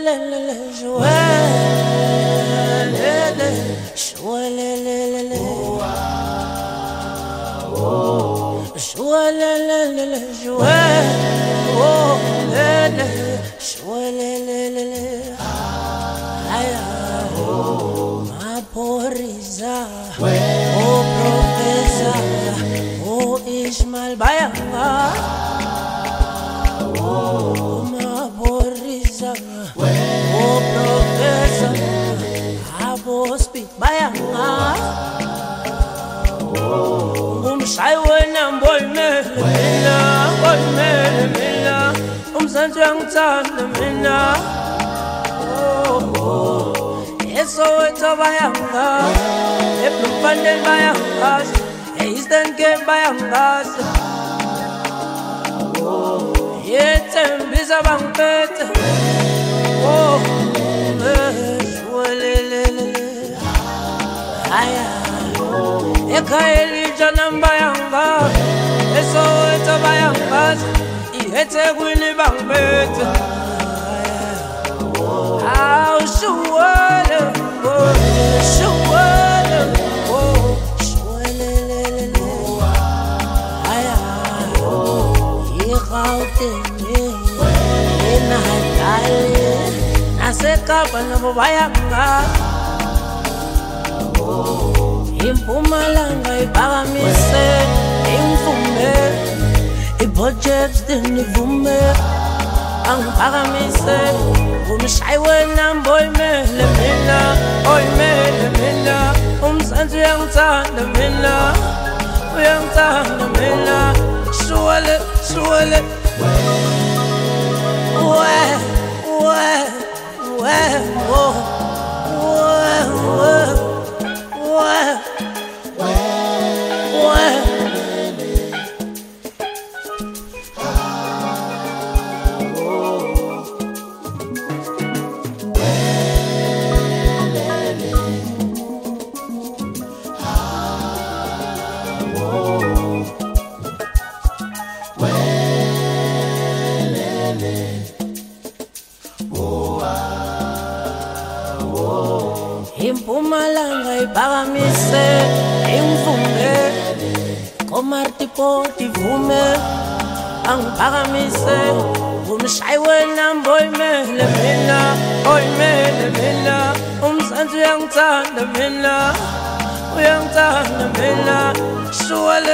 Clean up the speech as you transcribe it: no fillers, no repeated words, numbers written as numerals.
Ishmael Bayanga, Maboriza, Professor, Abo speak Bayanga, Shaiwana boy Mela, boy Mela, Sanjang Tan, Mela, yes, so it's a Bayanga, if you find it Bayanga. Eastern Cape Bayangas, yet and Bisa Bankpet. Oh, Ekaeli Janam Bayanga, so it's a Bayangas, yet a Winnie Bankpet. How sure, Nasekapa nabayanga Impumalanga ipakamise Imfume Iprojects dinivume Angipakamise Umshaywe namboy mele mina Oy mele mina Umsanzu yangithanda mina Uyangithanda mina Shuwale Impumalanga ipakamise Imfume Komartipo ivume Angipakamise Umshaywe namboy mele mina Oy mele mina Umsanzu yangithanda mina Uyangithanda mina Shuwale